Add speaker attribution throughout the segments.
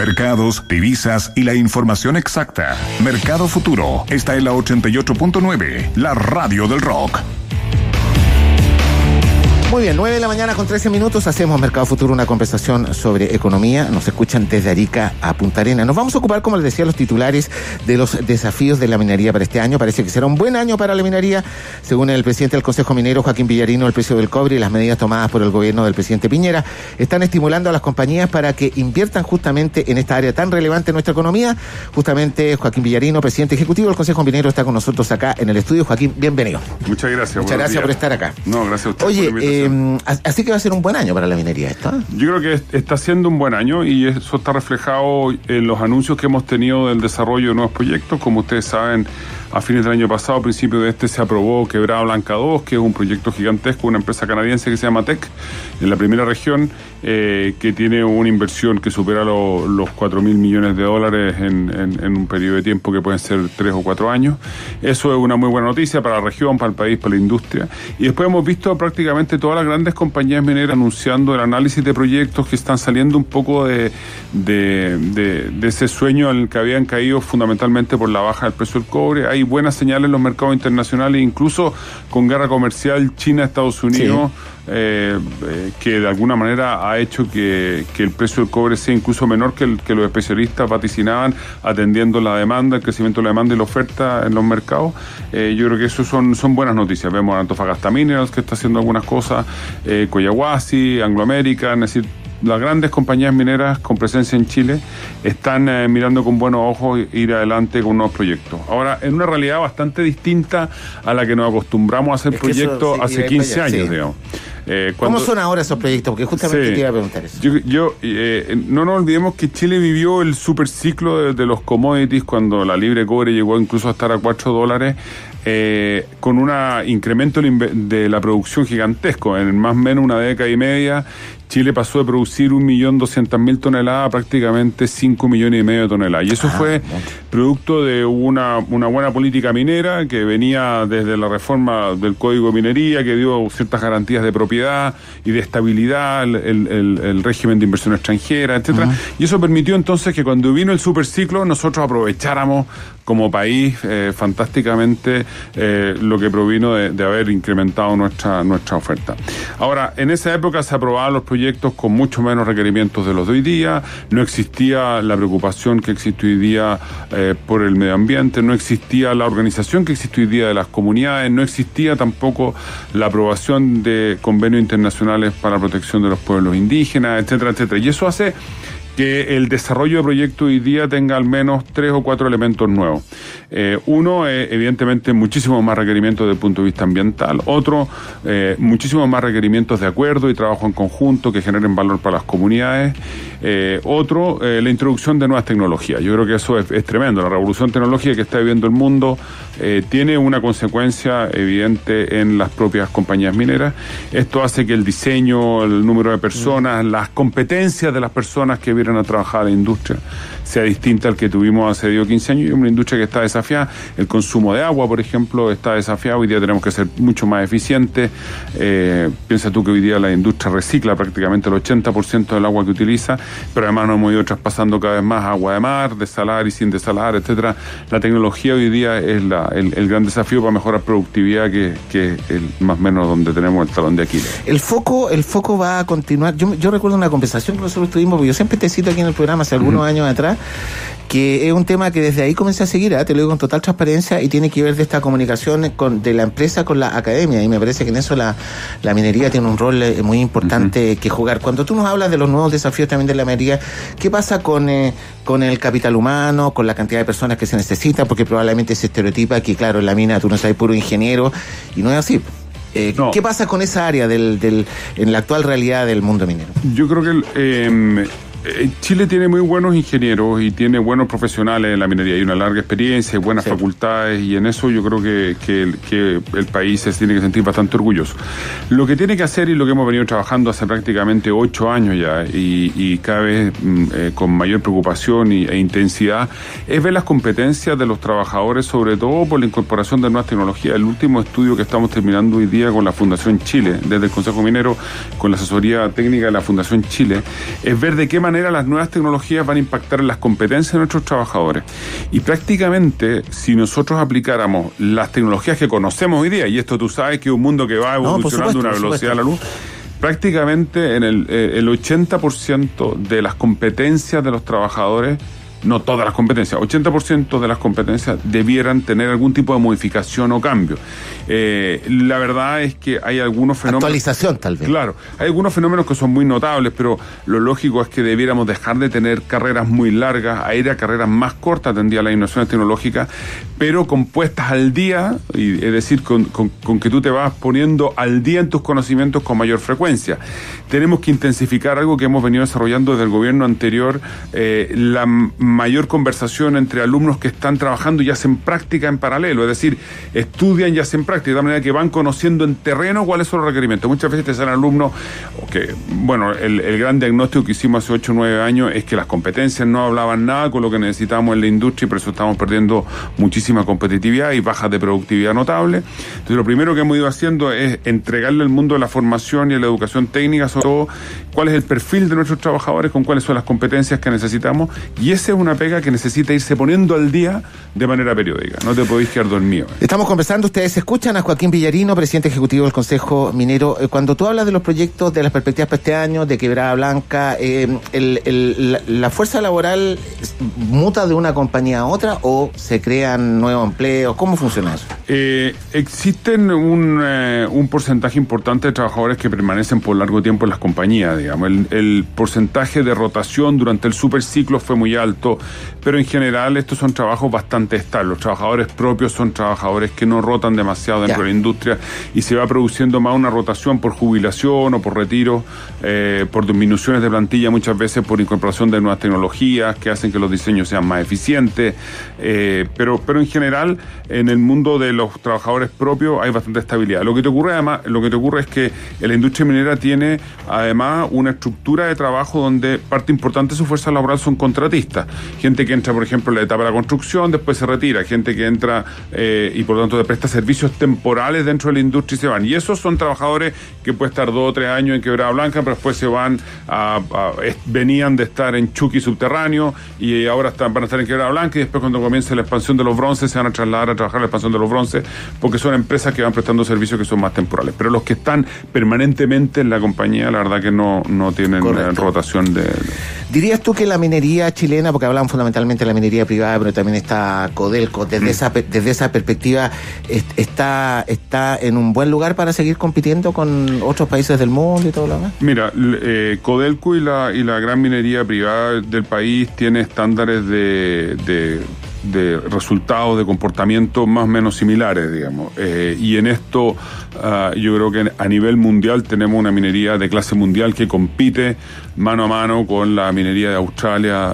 Speaker 1: mercados, divisas y la información exacta. Mercado Futuro está en la 88.9, la radio del rock.
Speaker 2: Muy bien, 9:13 a.m. Hacemos Mercado Futuro, una conversación sobre economía. Nos escuchan desde Arica a Punta Arenas. Nos vamos a ocupar, como les decía, los titulares de los desafíos de la minería para este año. Parece que será un buen año para la minería. Según el presidente del Consejo Minero, Joaquín Villarino, el precio del cobre y las medidas tomadas por el gobierno del presidente Piñera están estimulando a las compañías para que inviertan justamente en esta área tan relevante en nuestra economía. Justamente Joaquín Villarino, presidente ejecutivo del Consejo Minero, está con nosotros acá en el estudio. Joaquín, bienvenido.
Speaker 3: Muchas gracias.
Speaker 2: Muchas gracias por estar acá.
Speaker 3: No, gracias a usted.
Speaker 2: Oye, así que va a ser un buen año para la minería esto, ¿eh?
Speaker 3: Yo creo que está siendo un buen año y eso está reflejado en los anuncios que hemos tenido del desarrollo de nuevos proyectos. Como ustedes saben, a fines del año pasado, a principios de este, se aprobó Quebrada Blanca 2, que es un proyecto gigantesco, una empresa canadiense que se llama Teck, en la primera región, que tiene una inversión que supera los 4.000 millones de dólares en un periodo de tiempo que pueden ser 3 o 4 años. Eso es una muy buena noticia para la región, para el país, para la industria. Y después hemos visto prácticamente todas las grandes compañías mineras anunciando el análisis de proyectos que están saliendo un poco de ese sueño en el que habían caído fundamentalmente por la baja del precio del cobre. Hay buenas señales en los mercados internacionales, incluso con guerra comercial China-Estados Unidos. Sí. Que de alguna manera ha hecho que el precio del cobre sea incluso menor que los especialistas vaticinaban, atendiendo la demanda, el crecimiento de la demanda y la oferta en los mercados. Yo creo que eso son buenas noticias. Vemos a Antofagasta Minerals, que está haciendo algunas cosas, Collahuasi, Anglo American, es decir, las grandes compañías mineras con presencia en Chile están mirando con buenos ojos ir adelante con nuevos proyectos. Ahora, en una realidad bastante distinta a la que nos acostumbramos a hacer proyectos hace 15 años, digamos.
Speaker 2: ¿Cómo son ahora esos proyectos? Porque justamente te iba a preguntar eso.
Speaker 3: No nos olvidemos que Chile vivió el superciclo de los commodities cuando la libra de cobre llegó incluso a estar a $4, con un incremento de la producción gigantesco. En más o menos una década y media, Chile pasó de producir 1.200.000 toneladas a prácticamente 5,5 millones de toneladas. Y eso fue producto de una buena política minera que venía desde la reforma del Código de Minería, que dio ciertas garantías de propiedad y de estabilidad, el régimen de inversión extranjera, etcétera. Y eso permitió entonces que cuando vino el superciclo nosotros aprovecháramos como país fantásticamente lo que provino de haber incrementado nuestra oferta. Ahora, en esa época se aprobaban los proyectos con mucho menos requerimientos de los de hoy día, no existía la preocupación que existe hoy día por el medio ambiente, no existía la organización que existe hoy día de las comunidades, no existía tampoco la aprobación de convenios internacionales para la protección de los pueblos indígenas, etcétera, etcétera. Y eso hace que el desarrollo de proyectos hoy día tenga al menos 3 o 4 elementos nuevos. Uno, evidentemente, muchísimos más requerimientos desde el punto de vista ambiental. Otro, muchísimos más requerimientos de acuerdo y trabajo en conjunto que generen valor para las comunidades. Otro, la introducción de nuevas tecnologías. Yo creo que eso es tremendo. La revolución tecnológica que está viviendo el mundo tiene una consecuencia evidente en las propias compañías mineras. Esto hace que el diseño, el número de personas, las competencias de las personas que vienen a trabajar a la industria sea distinta al que tuvimos hace 10 o 15 años. Y una industria que está desafiada. El consumo de agua, por ejemplo, está desafiado. Hoy día tenemos que ser mucho más eficientes. Piensa tú que hoy día la industria recicla prácticamente el 80% del agua que utiliza, pero además nos hemos ido traspasando cada vez más agua de mar, desalar y sin desalar, etcétera. La tecnología hoy día es el gran desafío para mejorar productividad, que el más o menos donde tenemos el talón de Aquiles.
Speaker 2: El foco va a continuar. Yo recuerdo una conversación que nosotros tuvimos, porque yo siempre te cito aquí en el programa hace algunos años atrás, que es un tema que desde ahí comencé a seguir, te lo digo con total transparencia, y tiene que ver de esta comunicación de la empresa con la academia, y me parece que en eso la minería tiene un rol muy importante que jugar. Cuando tú nos hablas de los nuevos desafíos también de la minería, ¿qué pasa con el capital humano, con la cantidad de personas que se necesita? Porque probablemente se estereotipa que, claro, en la mina tú no sabes, puro ingeniero, y no es así. No. ¿Qué pasa con esa área en la actual realidad del mundo minero?
Speaker 3: Yo creo que Chile tiene muy buenos ingenieros y tiene buenos profesionales en la minería. Hay una larga experiencia y buenas facultades, y en eso yo creo que el país se tiene que sentir bastante orgulloso. Lo que tiene que hacer, y lo que hemos venido trabajando hace prácticamente 8 años ya, y cada vez con mayor preocupación e intensidad, es ver las competencias de los trabajadores, sobre todo por la incorporación de nuevas tecnologías. El último estudio que estamos terminando hoy día con la Fundación Chile, desde el Consejo Minero, con la asesoría técnica de la Fundación Chile, es ver de qué manera manera las nuevas tecnologías van a impactar en las competencias de nuestros trabajadores. Y prácticamente, si nosotros aplicáramos las tecnologías que conocemos hoy día, y esto tú sabes que es un mundo que va evolucionando a una velocidad de la luz, prácticamente en el 80% de las competencias de los trabajadores, no todas las competencias, 80% de las competencias debieran tener algún tipo de modificación o cambio. La verdad es que hay algunos fenómenos...
Speaker 2: Actualización, tal vez.
Speaker 3: Claro, hay algunos fenómenos que son muy notables, pero lo lógico es que debiéramos dejar de tener carreras muy largas, a ir a carreras más cortas, tendría las innovaciones tecnológicas, pero compuestas al día, es decir, con que tú te vas poniendo al día en tus conocimientos con mayor frecuencia. Tenemos que intensificar algo que hemos venido desarrollando desde el gobierno anterior, la mayor conversación entre alumnos que están trabajando y hacen práctica en paralelo, es decir, estudian y hacen práctica, de tal manera que van conociendo en terreno cuáles son los requerimientos. Muchas veces te salen alumnos que, bueno, el gran diagnóstico que hicimos hace 8 o 9 años es que las competencias no hablaban nada con lo que necesitábamos en la industria y por eso estamos perdiendo muchísima competitividad y bajas de productividad notable. Entonces, lo primero que hemos ido haciendo es entregarle al mundo de la formación y de la educación técnica, sobre todo, cuál es el perfil de nuestros trabajadores, con cuáles son las competencias que necesitamos, y esa es una pega que necesita irse poniendo al día de manera periódica. No te podéis quedar dormido.
Speaker 2: Estamos conversando, ustedes escuchan a Joaquín Villarino, presidente ejecutivo del Consejo Minero. Cuando tú hablas de los proyectos, de las perspectivas para este año, de Quebrada Blanca, ¿la fuerza laboral muta de una compañía a otra o se crean nuevos empleos? ¿Cómo funciona eso?
Speaker 3: Existen un porcentaje importante de trabajadores que permanecen por largo tiempo en las compañías, digamos. El porcentaje de rotación durante el superciclo fue muy alto, pero en general estos son trabajos bastante estables. Los trabajadores propios son trabajadores que no rotan demasiado dentro de la industria y se va produciendo más una rotación por jubilación o por retiro, por disminuciones de plantilla, muchas veces por incorporación de nuevas tecnologías que hacen que los diseños sean más eficientes, pero en general en el mundo de los trabajadores propios hay bastante estabilidad. Lo que te ocurre es que la industria minera tiene además una estructura de trabajo donde parte importante de su fuerza laboral son contratistas, gente que entra por ejemplo en la etapa de la construcción, después se retira, gente que entra y por lo tanto presta servicios temporales dentro de la industria y se van, y esos son trabajadores que pueden estar 2 o 3 años en Quebrada Blanca, pero después se van venían de estar en Chuqui subterráneo y ahora van a estar en Quebrada Blanca, y después cuando comience la expansión de los bronces se van a trasladar a trabajar en la expansión de los bronces, porque son empresas que van prestando servicios que son más temporales, pero los que están permanentemente en la compañía, la verdad que no tienen rotación de...
Speaker 2: ¿Dirías tú que la minería chilena, porque hablamos fundamentalmente de la minería privada, pero también está Codelco, desde esa perspectiva, está en un buen lugar para seguir compitiendo con otros países del mundo y todo lo demás?
Speaker 3: Mira, Codelco y la gran minería privada del país tiene estándares de resultados de comportamiento más o menos similares, digamos. Y en esto yo creo que a nivel mundial tenemos una minería de clase mundial que compite mano a mano con la minería de Australia,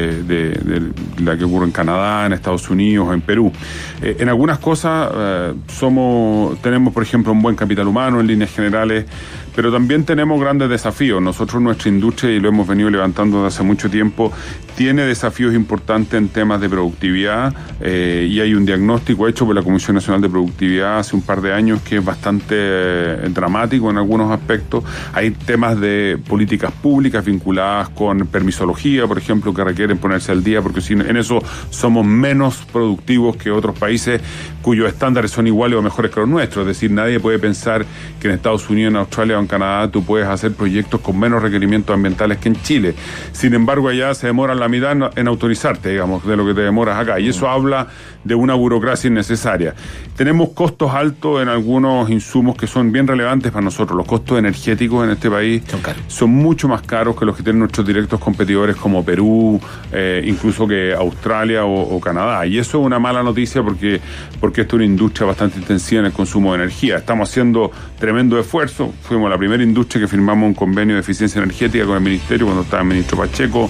Speaker 3: de la que ocurre en Canadá, en Estados Unidos, en Perú. En algunas cosas tenemos, por ejemplo, un buen capital humano en líneas generales, pero también tenemos grandes desafíos. Nosotros, nuestra industria, y lo hemos venido levantando desde hace mucho tiempo, tiene desafíos importantes en temas de productividad, y hay un diagnóstico hecho por la Comisión Nacional de Productividad hace un par de años que es bastante dramático en algunos aspectos. Hay temas de políticas públicas vinculadas con permisología, por ejemplo, que requieren ponerse al día, porque si en eso somos menos productivos que otros países cuyos estándares son iguales o mejores que los nuestros. Es decir, nadie puede pensar que en Estados Unidos, en Australia o en Canadá tú puedes hacer proyectos con menos requerimientos ambientales que en Chile. Sin embargo, allá se demoran la mitad en autorizarte, digamos, de lo que te demoras acá. Y eso habla de una burocracia innecesaria. Tenemos costos altos en algunos insumos que son bien relevantes para nosotros. Los costos energéticos en este país son mucho más caros que los que tienen nuestros directos competidores como Perú, incluso que Australia o Canadá. Y eso es una mala noticia porque esto es una industria bastante intensiva en el consumo de energía. Estamos haciendo tremendo esfuerzo. Fuimos la primera industria que firmamos un convenio de eficiencia energética con el Ministerio cuando estaba el ministro Pacheco.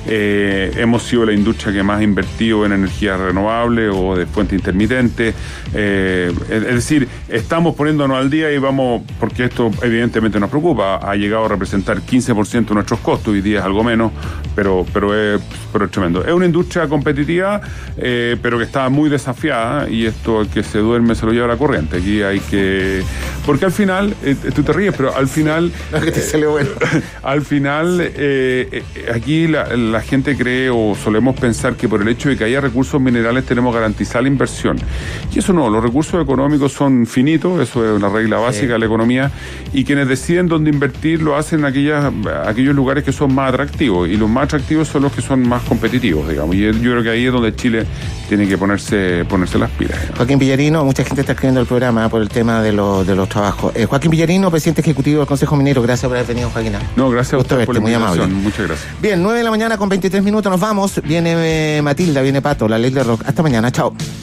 Speaker 3: hemos sido la industria que más ha invertido en energía renovable o de fuente intermitente. Es decir, estamos poniéndonos al día y vamos, porque esto evidentemente nos preocupa. Ha llegado a representar 15% de nuestros costos, hoy día es algo menos, pero es tremendo. Es una industria competitiva, pero que está muy desafiada, y esto, el que se duerme se lo lleva la corriente. Aquí hay que... Porque al final, tú te ríes, pero al final...
Speaker 2: No, que te salió bueno.
Speaker 3: Al final, aquí la gente cree, o solemos pensar, que por el hecho de que haya recursos minerales tenemos garantizada la inversión. Y eso no, los recursos económicos son finitos, eso es una regla básica de la economía, y quienes deciden dónde invertir lo hacen en aquellos lugares que son más atractivos, y los más atractivos son los que son más competitivos, digamos. Y yo creo que ahí es donde Chile tiene que ponerse las pilas.
Speaker 2: Joaquín Villarino, mucha gente está escribiendo el programa por el tema de los trabajos. Joaquín Villarino, presidente ejecutivo del Consejo Minero, gracias por haber venido, Joaquín.
Speaker 3: No, gracias a usted por la invitación.
Speaker 2: Muy amable.
Speaker 3: Muchas gracias.
Speaker 2: Bien, 9 de la mañana con 23 minutos, nos vamos. Viene Matilda, viene Pato, la ley de rock. Hasta mañana, chao.